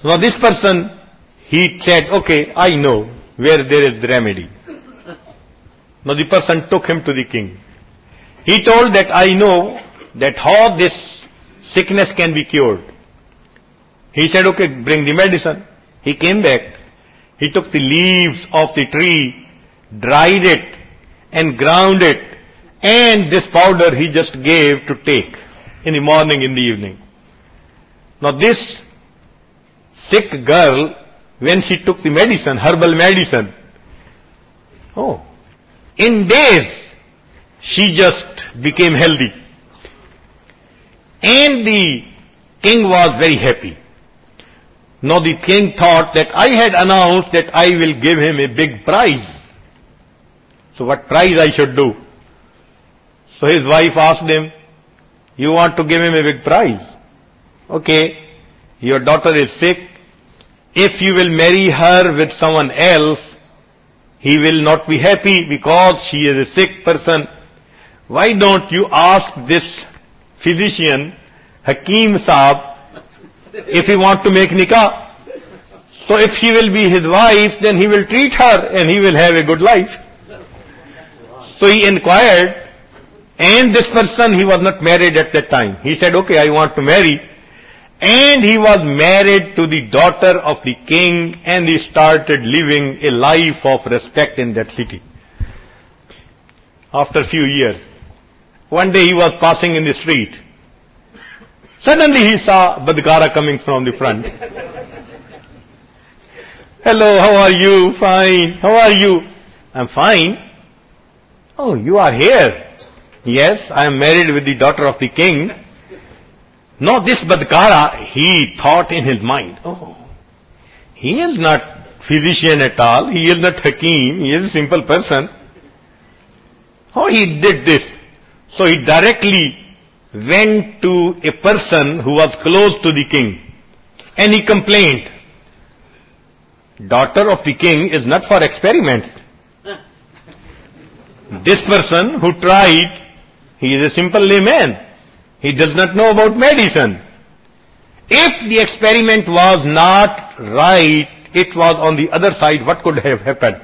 Now this person, he said, okay, I know where there is the remedy. Now the person took him to the king. He told that I know that how this sickness can be cured. He said, okay, bring the medicine. He came back. He took the leaves of the tree, dried it, and ground it. And this powder he just gave to take in the morning, in the evening. Now this sick girl, when she took the medicine, herbal medicine, in days, she just became healthy. And the king was very happy. Now the king thought that I had announced that I will give him a big prize. So what prize I should do? So his wife asked him, you want to give him a big prize? Okay, your daughter is sick. If you will marry her with someone else, he will not be happy because she is a sick person. Why don't you ask this physician, Hakim Saab, if he want to make nikah? So if she will be his wife, then he will treat her and he will have a good life. So he inquired, and this person, he was not married at that time. He said, okay, I want to marry. And he was married to the daughter of the king, and he started living a life of respect in that city. After a few years, one day he was passing in the street. Suddenly he saw Badkara coming from the front. Hello, how are you? Fine. How are you? I'm fine. Oh, you are here. Yes, I am married with the daughter of the king. Now this Badkara, he thought in his mind, he is not physician at all. He is not Hakim. He is a simple person. How he did this? So he directly went to a person who was close to the king, and he complained, daughter of the king is not for experiments. This person who tried, he is a simple layman. He does not know about medicine. If the experiment was not right, it was on the other side, what could have happened?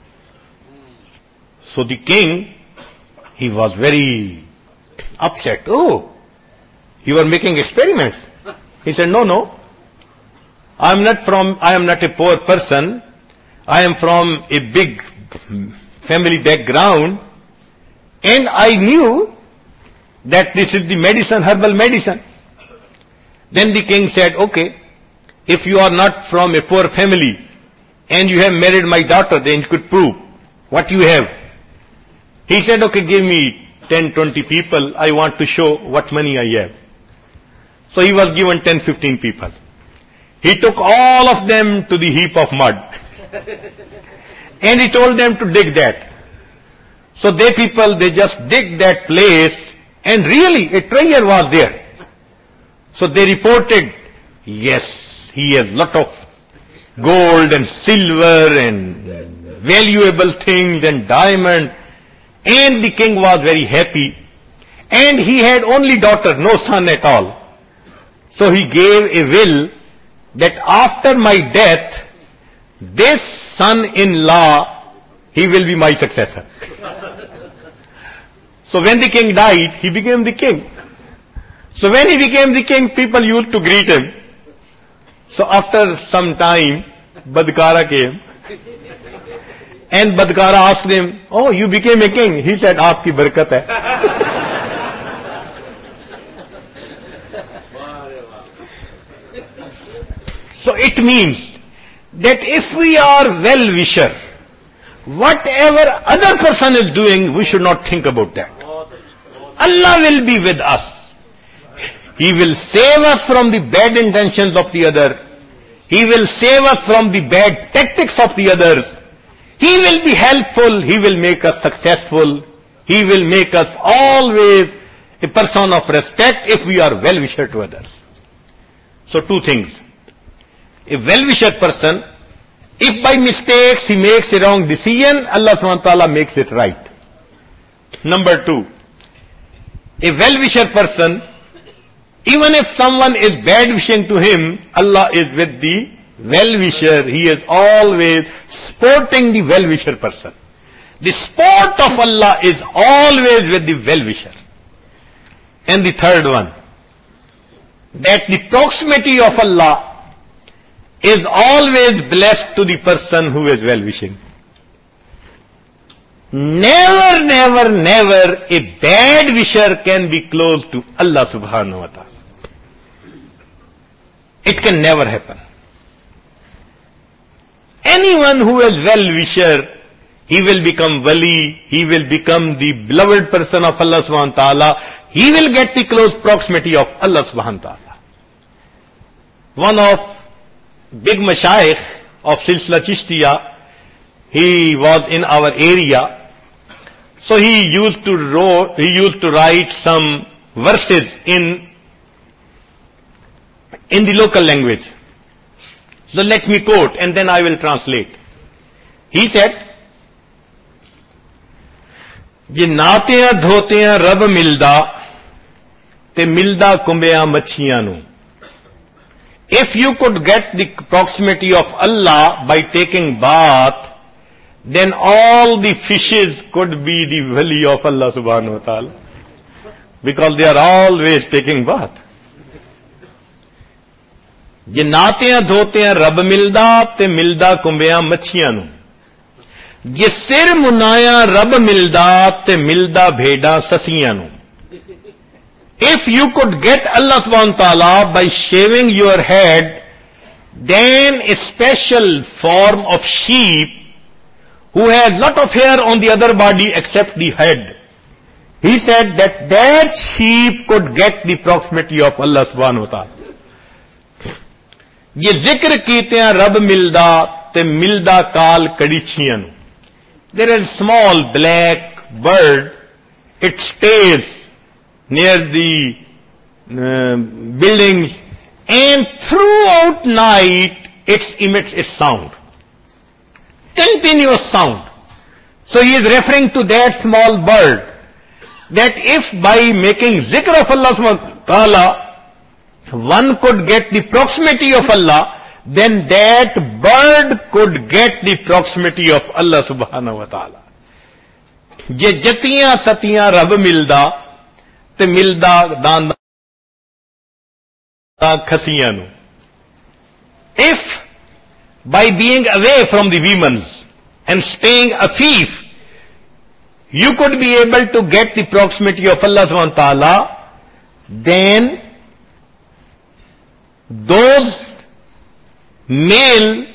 So the king, he was very upset. Oh, you are making experiments. He said, no. I am not a poor person. I am from a big family background. And I knew that this is the medicine, herbal medicine. Then the king said, okay, if you are not from a poor family and you have married my daughter, then you could prove what you have. He said, okay, give me 10, 20 people. I want to show what money I have. So he was given 10, 15 people. He took all of them to the heap of mud. And he told them to dig that. So they just dig that place, and really a treasure was there. So they reported, yes, he has lot of gold and silver and valuable things and diamond. And the king was very happy. And he had only daughter, no son at all. So he gave a will that after my death, this son-in-law, he will be my successor. So when the king died, he became the king. So when he became the king, people used to greet him. So after some time, Badkara came. And Badkara asked him, oh, you became a king. He said, aapki barakat hai. So it means that if we are well-wisher, whatever other person is doing, we should not think about that. Allah will be with us. He will save us from the bad intentions of the other. He will save us from the bad tactics of the others. He will be helpful. He will make us successful. He will make us always a person of respect if we are well-wisher to others. So two things. A well-wisher person, if by mistakes he makes a wrong decision, Allah subhanahu wa ta'ala makes it right. Number two, a well-wisher person, Even if someone is bad wishing to him, Allah is with the well-wisher. He is always supporting the well-wisher person. The support of Allah is always with the well-wisher. And the third one, that the proximity of Allah is always blessed to the person who is well-wishing. Never, never, never a bad wisher can be close to Allah subhanahu wa ta'ala. It can never happen. Anyone who is well-wisher, he will become wali, he will become the beloved person of Allah subhanahu wa ta'ala, he will get the close proximity of Allah subhanahu wa ta'ala. One of big mashayikh of Silsila Chishtiya, he was in our area, so he used to write some verses in the local language. So let me quote and then I will translate. He said, "Je naatiyan dhotiyan rab milda te milda kumbeyan machhiyan nu." If you could get the proximity of Allah by taking bath, then all the fishes could be the wali of Allah subhanahu wa ta'ala, because they are always taking bath. Je naatiyan dhotiyan rab milda te milda kumbeyan machhiyan nu. Je sir munaya rab milda te milda bheda sasiyan nu. If you could get Allah subhanahu wa ta'ala by shaving your head, then a special form of sheep who has lot of hair on the other body except the head. He said that sheep could get the proximity of Allah subhanahu wa ta'ala. Ye zikr kite hain rab milda te milda kaal kadichiyan. There is a small black bird. It stays near the buildings, and throughout night it emits its sound. Continuous sound. So he is referring to that small bird, that if by making zikr of Allah subhanahu wa ta'ala one could get the proximity of Allah, then that bird could get the proximity of Allah subhanahu wa ta'ala. Je jatiyan satiyan rab milda te milda danda khasiyan nu. If by being away from the women and staying afif, you could be able to get the proximity of Allah subhanahu wa ta'ala, then those male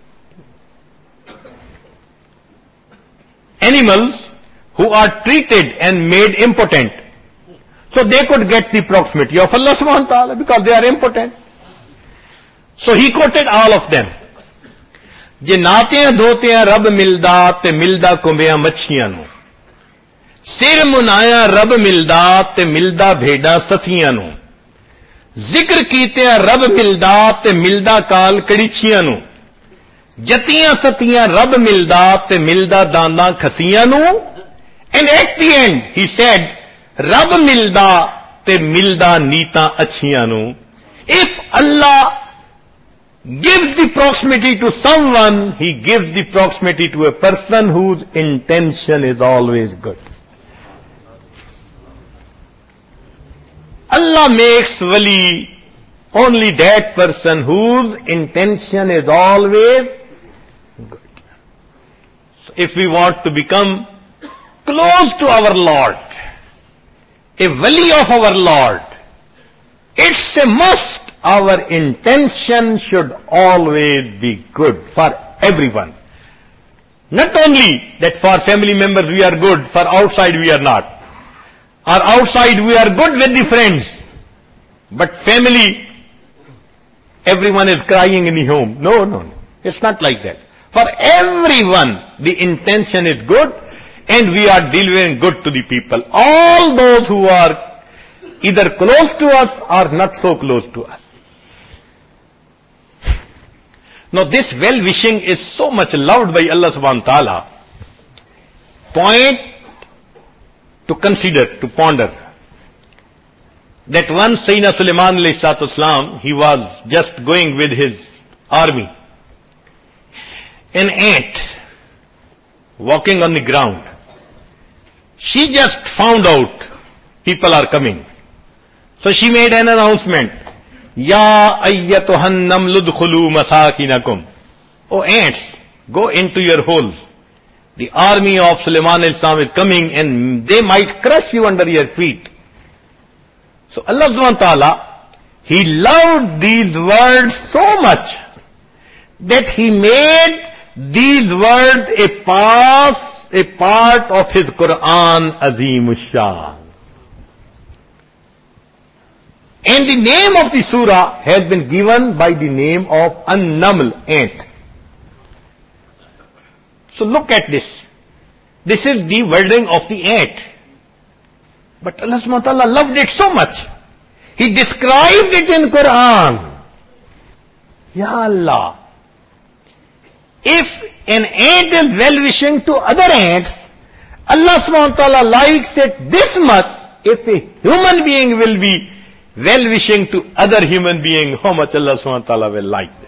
animals who are treated and made impotent, so they could get the proximity of Allah subhanahu wa ta'ala because they are impotent. So he quoted all of them. Je naatiyan dhotiyan rab milda te milda kumbeyan machhiyan nu. Sir munaya rab milda te milda bheda sasiyan nu. Zikr kite rab milda te milda kaal kadichiyan nu. Jatiyan satiyan rab milda te milda danda khasiyan nu. And at the end he said, Rab milda te milda nita achhiyan nu. If Allah gives the proximity to someone, he gives the proximity to a person whose intention is always good. Allah makes wali only that person whose intention is always good. So if we want to become close to our Lord, a wali of our Lord, it's a must. Our intention should always be good for everyone. Not only that for family members we are good, for outside we are not. Or outside we are good with the friends, but family, everyone is crying in the home. No. It's not like that. For everyone, the intention is good, and we are delivering good to the people. All those who are either close to us or not so close to us. Now this well-wishing is so much loved by Allah subhanahu wa ta'ala. Point to consider, to ponder. that once Sayyidina Sulaiman alayhi salatu wasalam, he was just going with his army. An ant walking on the ground. She just found out people are coming. So she made an announcement. Ya ayyatuhan namlu dkhulu masakinakum. Oh ants, go into your holes. The army of Sulaiman al-Islam is coming and they might crush you under your feet. So Allah subhanahu wa ta'ala, He loved these words so much that He made these words a part of His Quran Azimush-Shan. And the name of the surah has been given by the name of An-Naml, ant. So look at this. This is the wording of the ant. But Allah subhanahu wa ta'ala loved it so much. He described it in Quran. Ya Allah. If an ant is well-wishing to other ants, Allah subhanahu wa ta'ala likes it this much. If a human being will be well-wishing to other human being, how much Allah subhanahu wa ta'ala will like this.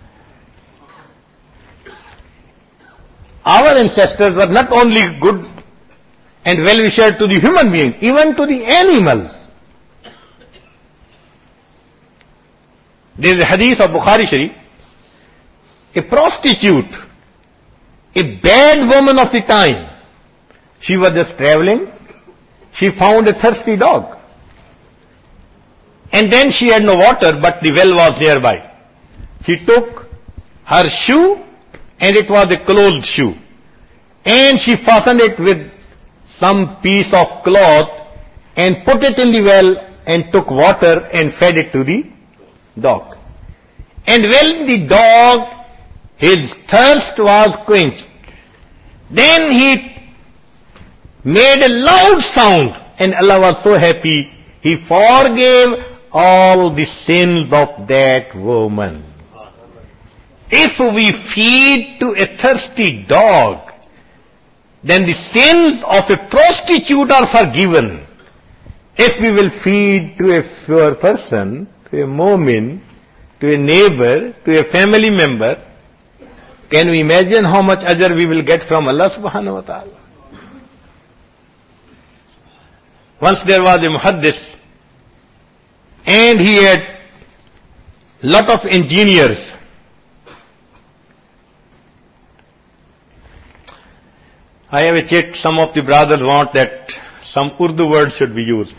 Our ancestors were not only good and well-wisher to the human being, even to the animals. There is a hadith of Bukhari Sharif. A prostitute, a bad woman of the time, she was just traveling. She found a thirsty dog. And then she had no water, but the well was nearby. She took her shoe, and it was a closed shoe. And she fastened it with some piece of cloth and put it in the well and took water and fed it to the dog. And when the dog, his thirst was quenched, then he made a loud sound, and Allah was so happy, He forgave all the sins of that woman. If we feed to a thirsty dog, then the sins of a prostitute are forgiven. If we will feed to a poor person, to a mu'min, to a neighbor, to a family member, can we imagine how much ajr we will get from Allah subhanahu wa ta'ala? Once there was a muhaddis, and he had lot of engineers. I have a chat, some of the brothers want that some Urdu words should be used.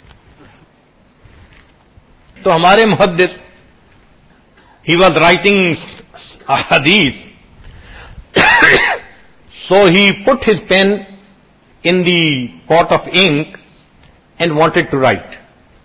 So हमारे muhaddis, he was writing a hadith. So he put his pen in the pot of ink and wanted to write.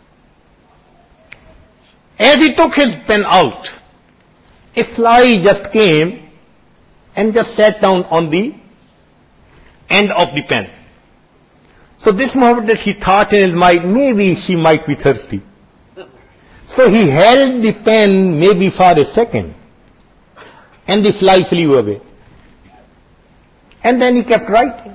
As he took his pen out, a fly just came and just sat down on the end of the pen. So this Muhammad, he thought in his mind, maybe she might be thirsty. So he held the pen maybe for a second, and the fly flew away. And then he kept writing.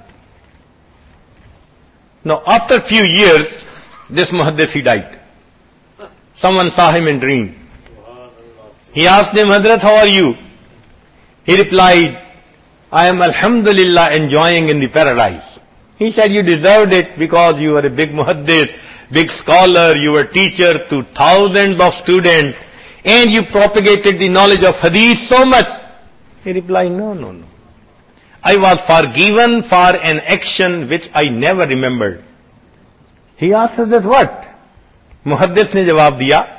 Now after a few years, this Muhaddis, he died. Someone saw him in dream. He asked him, Hazrat, how are you? He replied, I am alhamdulillah enjoying in the paradise. He said, you deserved it because you were a big muhaddis, big scholar, you were teacher to thousands of students, and you propagated the knowledge of hadith so much. He replied, no. I was forgiven for an action which I never remembered. He asked us, what? Muhaddis ne jawab diya,